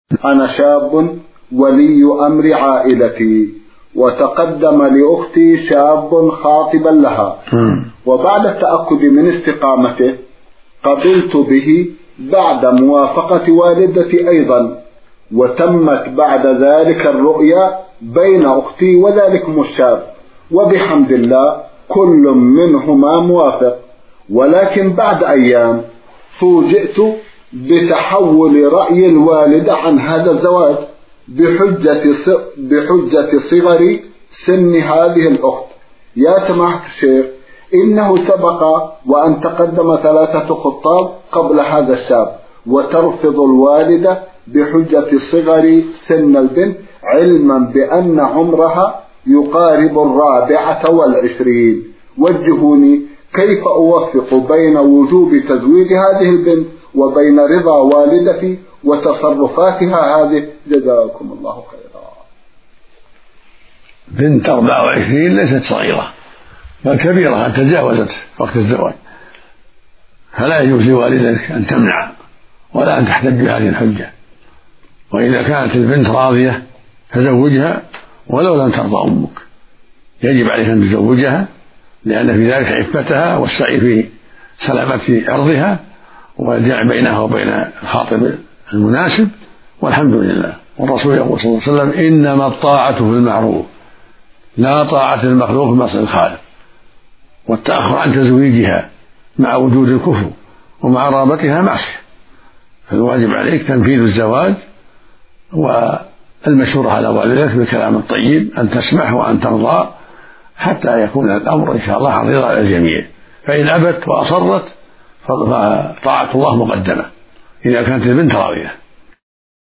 أنا شاب ولي أمر عائلتي، وتقدم لأختي شاب خاطبا لها، وبعد التأكد من استقامته قبلت به بعد موافقة والدتي أيضا، وتمت بعد ذلك الرؤيا بين أختي وذلكم الشاب، وبحمد الله كل منهما موافق. ولكن بعد أيام فوجئت بتحول رأي الوالد عن هذا الزواج بحجة صغر سن هذه الأخت. يا سماحة الشيخ، إنه سبق وأن تقدم 3 خطاب قبل هذا الشاب، وترفض الوالدة بحجة صغر سن البنت، علما بأن عمرها يقارب 24. وجهوني كيف أوفق بين وجوب تزويج هذه البنت وبين رضا والدتي وتصرفاتها هذه، جزاكم الله خيرا. بنت 24 ليست صغيرة بل كبيرة، قد تجاوزت وقت الزواج، فلا يجوز لوالدتك أن تمنع ولا أن تحتج بهذه الحجة. وإذا كانت البنت راضية فزوجها ولو لم ترضى أمك، يجب عليك أن تزوجها، لأن في ذلك عفتها والسعي في سلامة عرضها والجمع بينها وبين الخاطب المناسب، والحمد لله. والرسول يقول صلى الله عليه وسلم: إنما الطاعة في المعروف لا طاعة المخلوق في معصية الخالق. والتأخر عن تزويجها مع وجود الكفر ومع رغبتها معصية، فالواجب عليك تنفيذ الزواج، والمشورة على والدتك بالكلام الطيب، أن تسمح وأن ترضى حتى يكون الأمر إن شاء الله عن رضا الجميع. فإن أبت وأصرت فطاعة الله مقدمة إذا كانت البنت راضية.